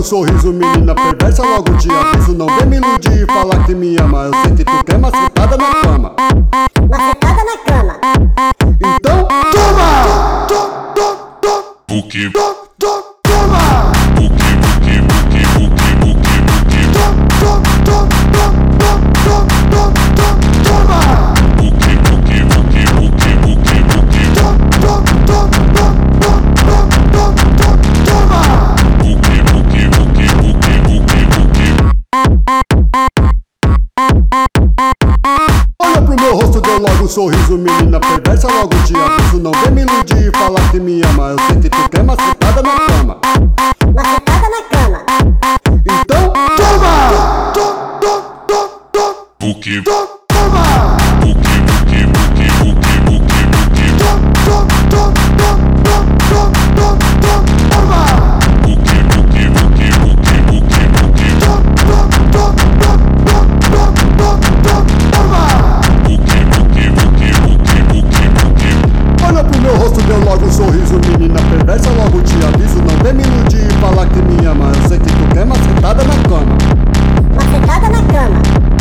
sorriso, menina perversa, logo te aviso. Não vem me iludir e falar que me ama. Eu sei que tu quer macetada na cama. Macetada na cama. Então toma! Buki, Toma! buki, buki, buki, buki, buki, buki, Toma! buki, buki, buki, buki, buki, buki, Toma! buki, buki, buki, buki, buki, buki. Olha pro meu rosto, deu logo um sorriso, menina perversa, logo te aviso. Não vem me iludir e falar que me ama. Eu sei que tu quer macetada na cama. Macetada na cama. Então toma! Buki, Toma! buki, buki, buki, buki, buki, buki, Toma! buki, buki, buki, buki, buki, buki, buki, buki, buki, buki, buki, buki. Olha pro meu rosto, deu logo um sorriso, menina perversa, logo te aviso. Não vem me iludir e falar que me ama. Eu sei que tu quer macetada na cama. Macetada na cama.